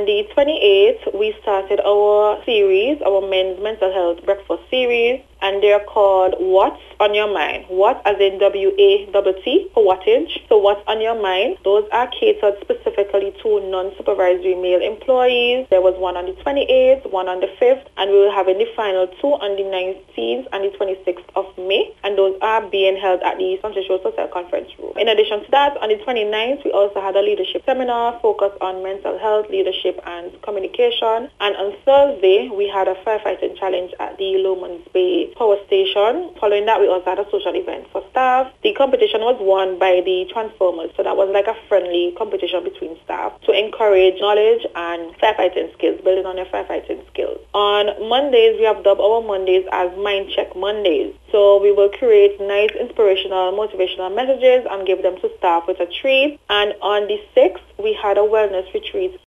the 28th, we started our series, our men's mental health breakfast series, and they're called What's on Your Mind. What as in WATT for wattage. So what's on your mind? Those are catered specifically to non-supervisory male employees. There was one on the 28th, one on the 5th, and we will have the final two on the 19th and the 26th of May. And those are being held at the Central Hotel Conference Room. In addition to that, on the 29th, we also had a leadership seminar focused on mental health, leadership, and communication. And on Thursday, we had a firefighting challenge at the Lomans Bay Power Station. Following that, we also had a social event for staff. The competition was won by the Transformers, so that was like a friendly competition between staff to encourage knowledge and firefighting skills, building on your firefighting skills. On Mondays, we have dubbed our Mondays as Mind Check Mondays. So we will create nice, inspirational, motivational messages and give them to staff with a treat. And on the 6th, we had a wellness retreat